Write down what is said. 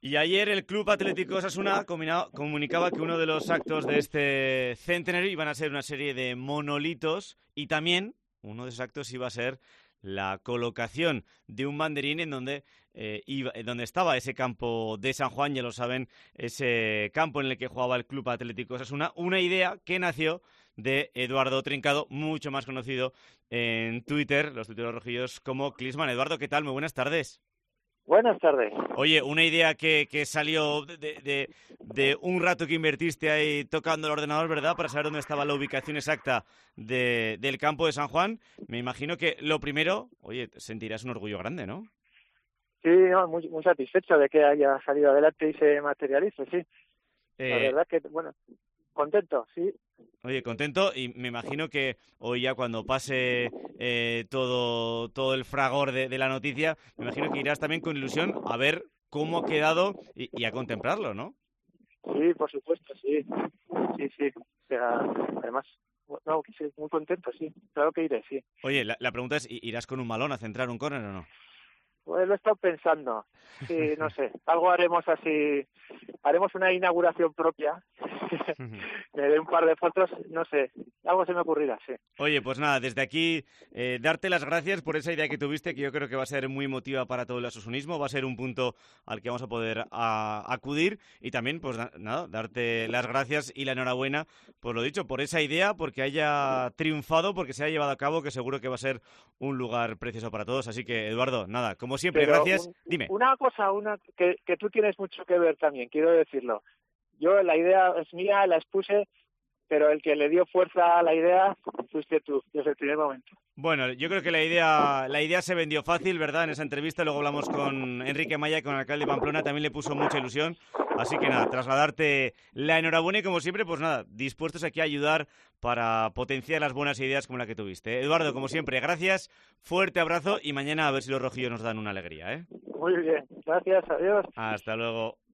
Y ayer el Club Atlético Osasuna comunicaba que uno de los actos de este centenario iban a ser una serie de monolitos y también uno de esos actos iba a ser la colocación de un banderín en donde estaba ese campo de San Juan, ya lo saben, ese campo en el que jugaba el Club Atlético Osasuna, una idea que nació de Eduardo Trincado, mucho más conocido en Twitter, los tuiteros rojillos, como Klinsmann. Eduardo, ¿qué tal? Muy buenas tardes. Buenas tardes. Oye, una idea que salió de un rato que invertiste ahí tocando el ordenador, ¿verdad? Para saber dónde estaba la ubicación exacta del campo de San Juan. Me imagino que lo primero, oye, sentirás un orgullo grande, ¿no? Sí, no, muy satisfecho de que haya salido adelante y se materialice, sí. La verdad que, bueno, contento, sí. Oye, contento, y me imagino que hoy ya cuando pase todo el fragor de la noticia, me imagino que irás también con ilusión a ver cómo ha quedado y a contemplarlo, ¿no? Sí, por supuesto, sí. Sí. Además, no, sí, muy contento, sí. Claro que iré, sí. Oye, la pregunta es, ¿irás con un balón a centrar un córner o no? Pues lo he estado pensando. Sí, no sé. Algo haremos así. Haremos una inauguración propia. Me dé un par de fotos, no sé. Algo se me ocurrirá, sí. Oye, pues nada, desde aquí darte las gracias por esa idea que tuviste, que yo creo que va a ser muy emotiva para todo el asociacionismo, va a ser un punto al que vamos a poder acudir y también, pues nada, darte las gracias y la enhorabuena, por lo dicho, por esa idea, porque haya triunfado, porque se haya llevado a cabo, que seguro que va a ser un lugar precioso para todos. Así que, Eduardo, nada, como siempre, pero gracias. Dime. Una cosa, que tú tienes mucho que ver también, quiero decirlo. Yo la idea es mía, la expuse, pero el que le dio fuerza a la idea fuiste tú, desde el primer momento. Bueno, yo creo que la idea se vendió fácil, ¿verdad? En esa entrevista luego hablamos con Enrique Maya, con el alcalde de Pamplona, también le puso mucha ilusión. Así que nada, trasladarte la enhorabuena y como siempre, pues nada, dispuestos aquí a ayudar para potenciar las buenas ideas como la que tuviste. Eduardo, como siempre, gracias, fuerte abrazo y mañana a ver si los rojillos nos dan una alegría, ¿eh? Muy bien, gracias, adiós. Hasta luego.